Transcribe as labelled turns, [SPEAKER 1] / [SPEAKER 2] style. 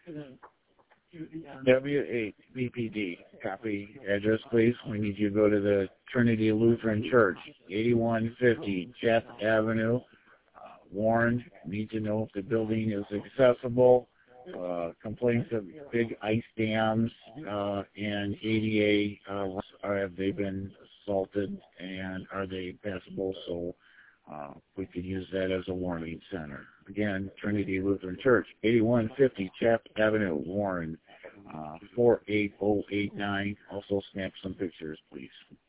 [SPEAKER 1] W8 BPD. Copy address, please. We need you to go to the Trinity Lutheran Church, 8150 Jeff Avenue. Warren, need to know if the building is accessible. Complaints of big ice dams and ADA, have they been assaulted and are they passable? So we could use that as a warning center. Again, Trinity Lutheran Church, 8150 Chap Avenue, Warren, 48089. Also snap some pictures, please.